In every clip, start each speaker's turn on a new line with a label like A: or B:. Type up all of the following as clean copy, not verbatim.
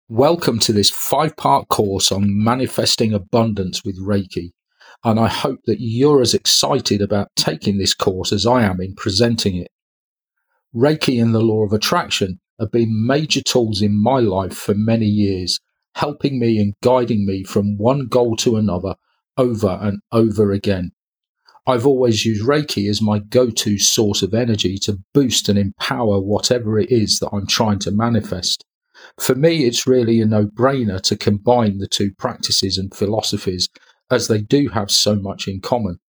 A: Welcome to this 5-part course on manifesting abundance with Reiki, and I hope that you're as excited about taking this course as I am in presenting it. Reiki and the law of attraction have been major tools in my life for many years, helping me and guiding me from one goal to another over and over again. I've always used Reiki as my go-to source of energy to boost and empower whatever it is that I'm trying to manifest. For me, it's really a no-brainer to combine the two practices and philosophies, as they do have so much in common.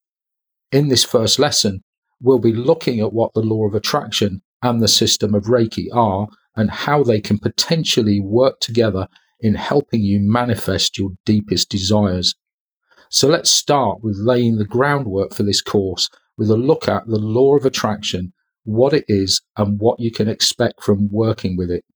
A: In this first lesson, we'll be looking at what the law of attraction and the system of Reiki are and how they can potentially work together in helping you manifest your deepest desires. So let's start with laying the groundwork for this course with a look at the law of attraction, what it is, and what you can expect from working with it.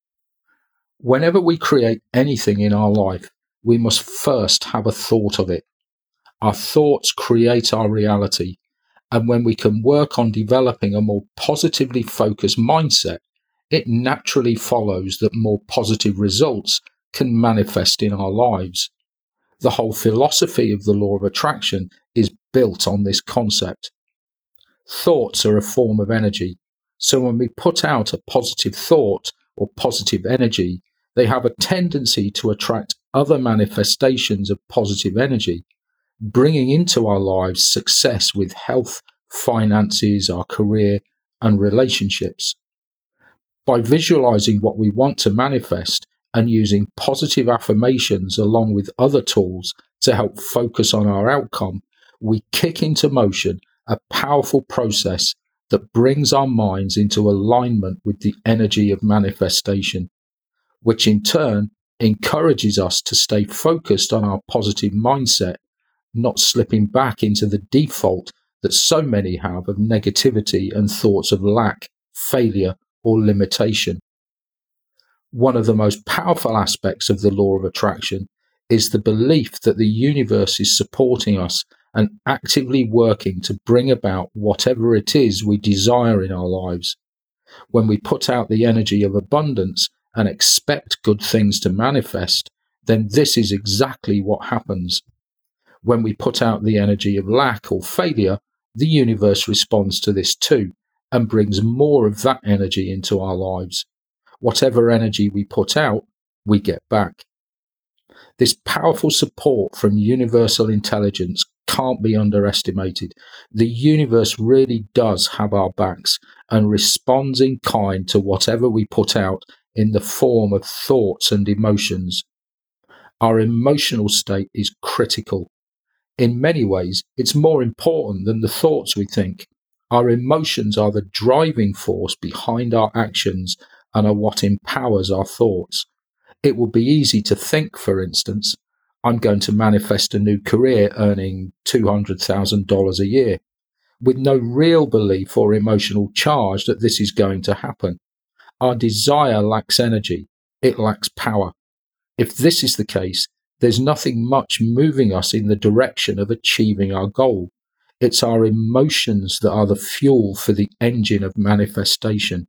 A: Whenever we create anything in our life, we must first have a thought of it. Our thoughts create our reality, and when we can work on developing a more positively focused mindset, it naturally follows that more positive results can manifest in our lives. The whole philosophy of the law of attraction is built on this concept. Thoughts are a form of energy, so when we put out a positive thought or positive energy, they have a tendency to attract other manifestations of positive energy, bringing into our lives success with health, finances, our career, and relationships. By visualizing what we want to manifest and using positive affirmations along with other tools to help focus on our outcome, we kick into motion a powerful process that brings our minds into alignment with the energy of manifestation, which in turn encourages us to stay focused on our positive mindset, not slipping back into the default that so many have of negativity and thoughts of lack, failure, or limitation. One of the most powerful aspects of the law of attraction is the belief that the universe is supporting us and actively working to bring about whatever it is we desire in our lives. When we put out the energy of abundance and expect good things to manifest, then this is exactly what happens. When we put out the energy of lack or failure, the universe responds to this too and brings more of that energy into our lives. Whatever energy we put out, we get back. This powerful support from universal intelligence can't be underestimated. The universe really does have our backs and responds in kind to whatever we put out in the form of thoughts and emotions. Our emotional state is critical. In many ways, it's more important than the thoughts we think. Our emotions are the driving force behind our actions and are what empowers our thoughts. It would be easy to think, for instance, I'm going to manifest a new career earning $200,000 a year, with no real belief or emotional charge that this is going to happen. Our desire lacks energy. It lacks power. If this is the case, there's nothing much moving us in the direction of achieving our goal. It's our emotions that are the fuel for the engine of manifestation.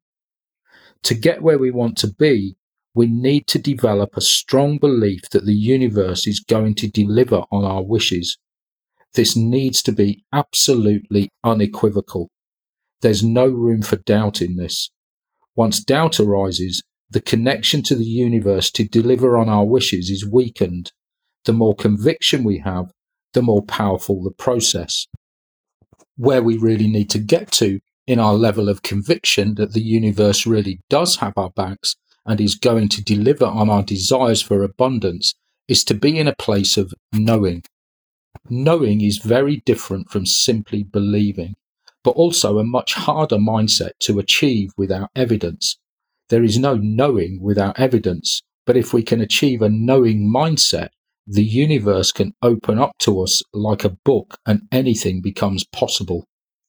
A: To get where we want to be, we need to develop a strong belief that the universe is going to deliver on our wishes. This needs to be absolutely unequivocal. There's no room for doubt in this. Once doubt arises, the connection to the universe to deliver on our wishes is weakened. The more conviction we have, the more powerful the process. Where we really need to get to in our level of conviction that the universe really does have our backs and is going to deliver on our desires for abundance is to be in a place of knowing. Knowing is very different from simply believing, but also a much harder mindset to achieve without evidence. There is no knowing without evidence, but if we can achieve a knowing mindset, the universe can open up to us like a book and anything becomes possible.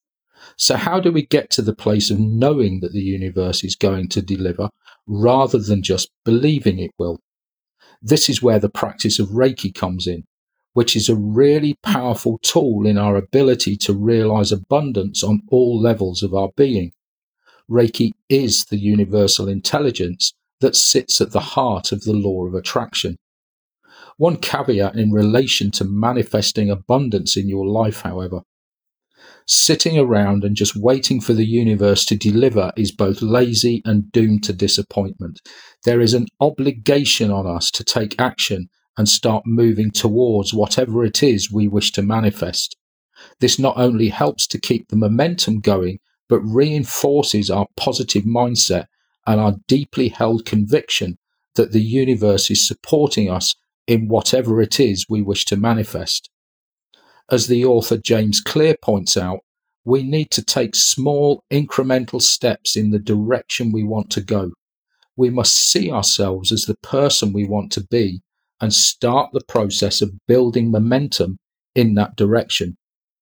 A: So how do we get to the place of knowing that the universe is going to deliver rather than just believing it will? This is where the practice of Reiki comes in, which is a really powerful tool in our ability to realize abundance on all levels of our being. Reiki is the universal intelligence that sits at the heart of the law of attraction. One caveat in relation to manifesting abundance in your life, however: sitting around and just waiting for the universe to deliver is both lazy and doomed to disappointment. There is an obligation on us to take action and start moving towards whatever it is we wish to manifest. This not only helps to keep the momentum going, but reinforces our positive mindset and our deeply held conviction that the universe is supporting us in whatever it is we wish to manifest. As the author James Clear points out, we need to take small incremental steps in the direction we want to go. We must see ourselves as the person we want to be and start the process of building momentum in that direction.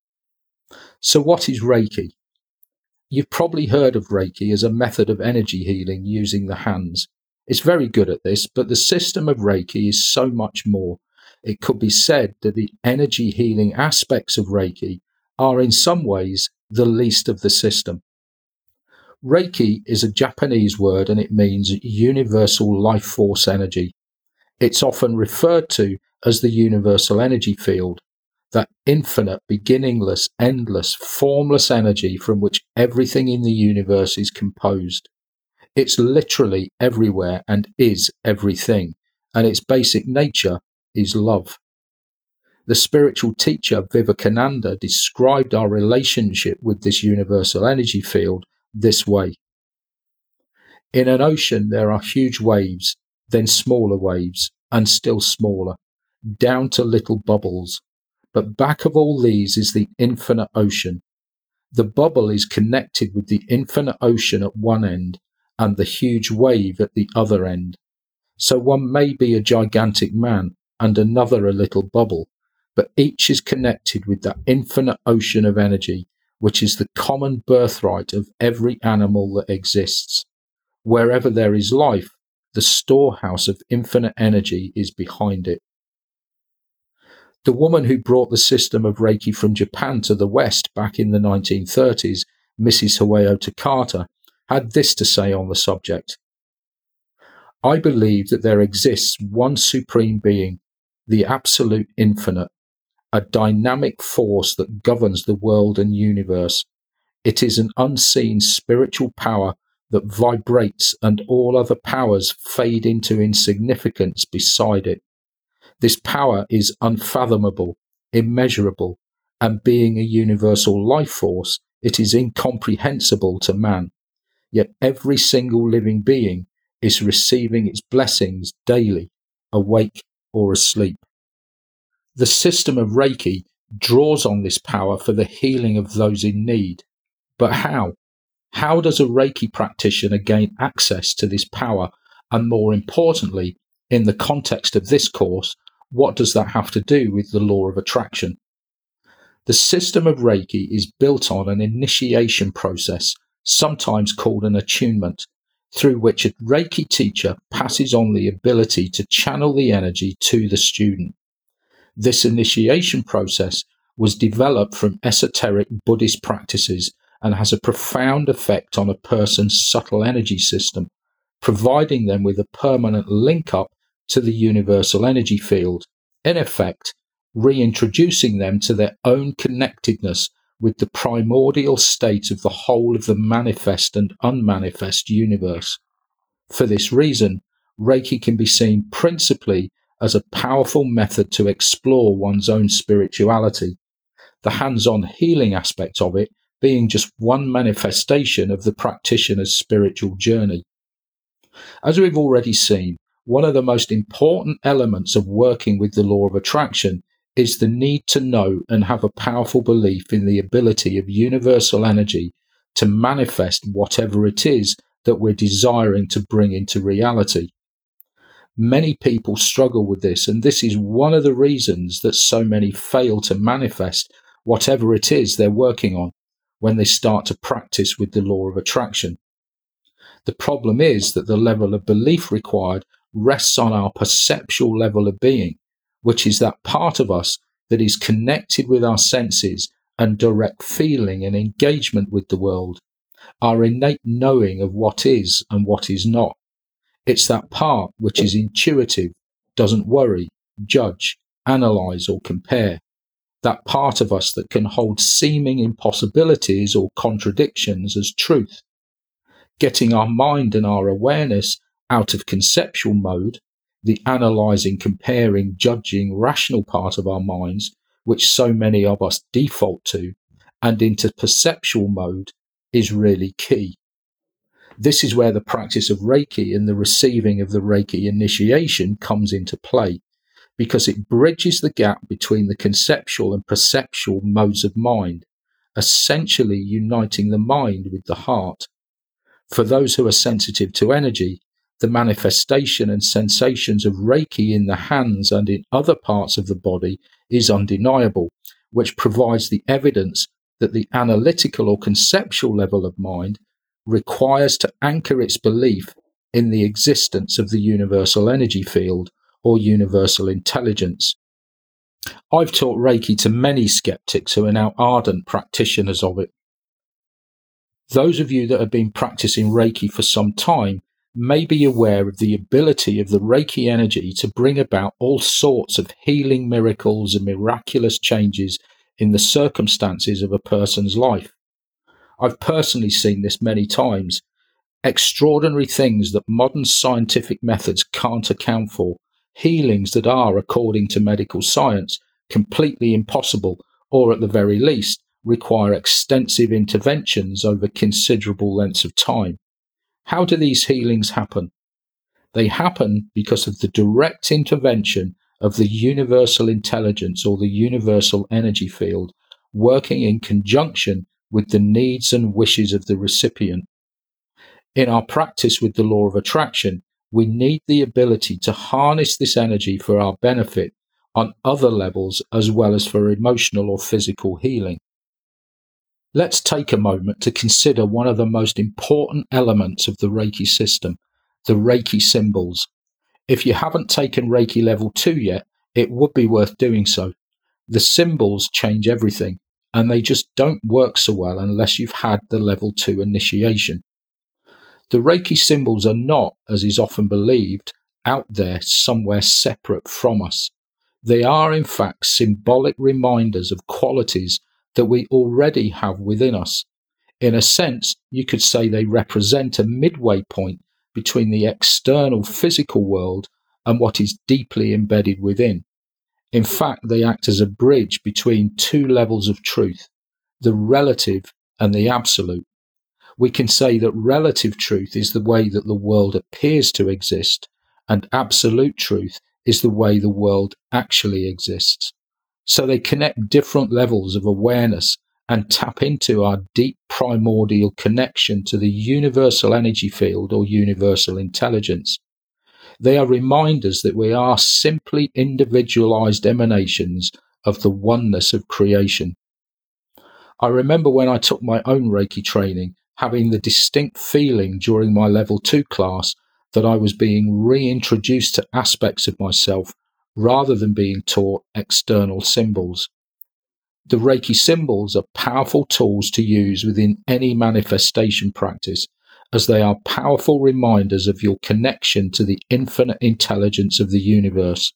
A: So what is Reiki? You've probably heard of Reiki as a method of energy healing using the hands. It's very good at this, but the system of Reiki is so much more. It could be said that the energy healing aspects of Reiki are in some ways the least of the system. Reiki is a Japanese word and it means universal life force energy. It's often referred to as the universal energy field, that infinite, beginningless, endless, formless energy from which everything in the universe is composed. It's literally everywhere and is everything, and its basic nature is love. The spiritual teacher Vivekananda described our relationship with this universal energy field this way: in an ocean there are huge waves, then smaller waves, and still smaller, down to little bubbles. But back of all these is the infinite ocean. The bubble is connected with the infinite ocean at one end and the huge wave at the other end. So one may be a gigantic man and another a little bubble, but each is connected with that infinite ocean of energy, which is the common birthright of every animal that exists. Wherever there is life, the storehouse of infinite energy is behind it. The woman who brought the system of Reiki from Japan to the West back in the 1930s, Mrs. Hawayo Takata, had this to say on the subject: I believe that there exists one supreme being, the absolute infinite, a dynamic force that governs the world and universe. It is an unseen spiritual power that vibrates, and all other powers fade into insignificance beside it. This power is unfathomable, immeasurable, and being a universal life force, it is incomprehensible to man. Yet every single living being is receiving its blessings daily, awake or asleep. The system of Reiki draws on this power for the healing of those in need. But how? How does a Reiki practitioner gain access to this power? And more importantly, in the context of this course, what does that have to do with the law of attraction? The system of Reiki is built on an initiation process, sometimes called an attunement, through which a Reiki teacher passes on the ability to channel the energy to the student. This initiation process was developed from esoteric Buddhist practices and has a profound effect on a person's subtle energy system, providing them with a permanent link-up to the universal energy field, in effect, reintroducing them to their own connectedness with the primordial state of the whole of the manifest and unmanifest universe. For this reason, Reiki can be seen principally as a powerful method to explore one's own spirituality, the hands-on healing aspect of it being just one manifestation of the practitioner's spiritual journey. As we've already seen, one of the most important elements of working with the law of attraction is the need to know and have a powerful belief in the ability of universal energy to manifest whatever it is that we're desiring to bring into reality. Many people struggle with this, and this is one of the reasons that so many fail to manifest whatever it is they're working on when they start to practice with the law of attraction. The problem is that the level of belief required rests on our perceptual level of being, which is that part of us that is connected with our senses and direct feeling and engagement with the world, our innate knowing of what is and what is not. It's that part which is intuitive, doesn't worry, judge, analyze, or compare. That part of us that can hold seeming impossibilities or contradictions as truth. Getting our mind and our awareness out of conceptual mode, the analyzing, comparing, judging, rational part of our minds, which so many of us default to, and into perceptual mode is really key. This is where the practice of Reiki and the receiving of the Reiki initiation comes into play, because it bridges the gap between the conceptual and perceptual modes of mind, essentially uniting the mind with the heart. For those who are sensitive to energy, the manifestation and sensations of Reiki in the hands and in other parts of the body is undeniable, which provides the evidence that the analytical or conceptual level of mind requires to anchor its belief in the existence of the universal energy field or universal intelligence. I've taught Reiki to many skeptics who are now ardent practitioners of it. Those of you that have been practicing Reiki for some time may be aware of the ability of the Reiki energy to bring about all sorts of healing miracles and miraculous changes in the circumstances of a person's life. I've personally seen this many times. Extraordinary things that modern scientific methods can't account for. Healings that are, according to medical science, completely impossible, or at the very least, require extensive interventions over considerable lengths of time. How do these healings happen? They happen because of the direct intervention of the universal intelligence or the universal energy field, working in conjunction with the needs and wishes of the recipient. In our practice with the law of attraction, we need the ability to harness this energy for our benefit on other levels as well as for emotional or physical healing. Let's take a moment to consider one of the most important elements of the Reiki system, the Reiki symbols. If you haven't taken Reiki level 2 yet, it would be worth doing so. The symbols change everything, and they just don't work so well unless you've had the level 2 initiation. The Reiki symbols are not, as is often believed, out there somewhere separate from us. They are in fact symbolic reminders of qualities that we already have within us. In a sense, you could say they represent a midway point between the external physical world and what is deeply embedded within. In fact, they act as a bridge between two levels of truth, the relative and the absolute. We can say that relative truth is the way that the world appears to exist, and absolute truth is the way the world actually exists. So they connect different levels of awareness and tap into our deep primordial connection to the universal energy field or universal intelligence. They are reminders that we are simply individualized emanations of the oneness of creation. I remember when I took my own Reiki training, having the distinct feeling during my level 2 class that I was being reintroduced to aspects of myself rather than being taught external symbols. The Reiki symbols are powerful tools to use within any manifestation practice, as they are powerful reminders of your connection to the infinite intelligence of the universe.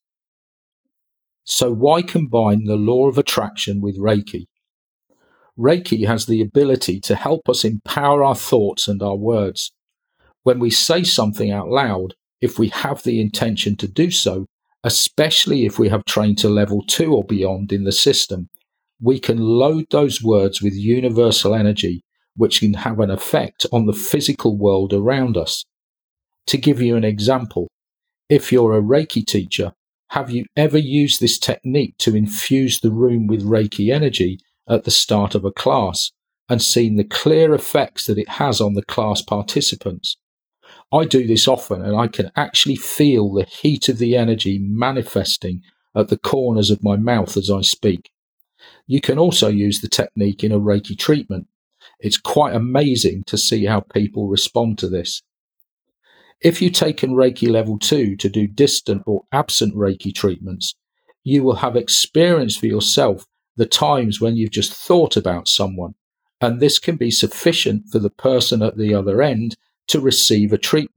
A: So why combine the law of attraction with Reiki? Reiki has the ability to help us empower our thoughts and our words. When we say something out loud, if we have the intention to do so, especially if we have trained to level 2 or beyond in the system, we can load those words with universal energy, which can have an effect on the physical world around us. To give you an example, if you're a Reiki teacher, have you ever used this technique to infuse the room with Reiki energy at the start of a class and seen the clear effects that it has on the class participants? I do this often, and I can actually feel the heat of the energy manifesting at the corners of my mouth as I speak. You can also use the technique in a Reiki treatment. It's quite amazing to see how people respond to this. If you've taken Reiki level 2 to do distant or absent Reiki treatments, you will have experienced for yourself the times when you've just thought about someone, and this can be sufficient for the person at the other end to receive a treatment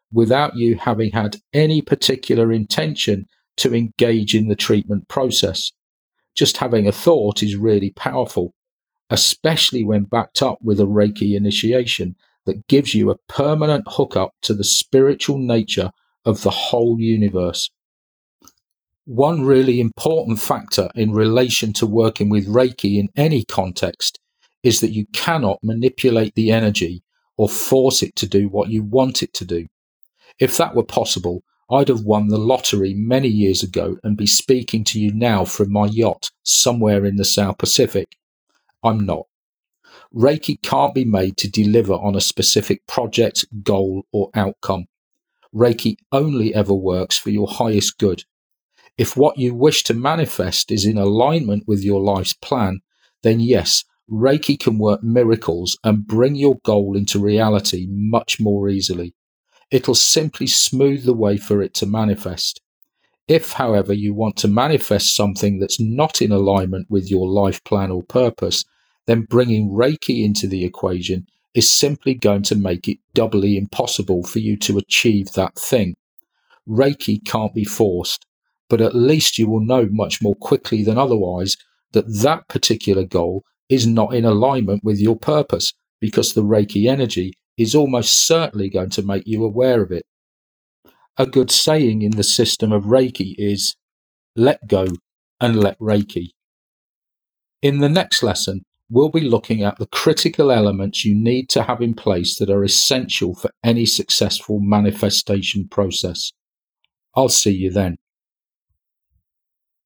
A: without you having had any particular intention to engage in the treatment process. Just having a thought is really powerful, especially when backed up with a Reiki initiation that gives you a permanent hookup to the spiritual nature of the whole universe. One really important factor in relation to working with Reiki in any context is that you cannot manipulate the energy or force it to do what you want it to do. If that were possible, I'd have won the lottery many years ago and be speaking to you now from my yacht somewhere in the South Pacific. I'm not. Reiki can't be made to deliver on a specific project, goal, or outcome. Reiki only ever works for your highest good. If what you wish to manifest is in alignment with your life's plan, then yes, Reiki can work miracles and bring your goal into reality much more easily. It'll simply smooth the way for it to manifest. If, however, you want to manifest something that's not in alignment with your life plan or purpose, then bringing Reiki into the equation is simply going to make it doubly impossible for you to achieve that thing. Reiki can't be forced, but at least you will know much more quickly than otherwise that that particular goal is not in alignment with your purpose, because the Reiki energy is almost certainly going to make you aware of it. A good saying in the system of Reiki is, let go and let Reiki. In the next lesson, we'll be looking at the critical elements you need to have in place that are essential for any successful manifestation process. I'll see you then.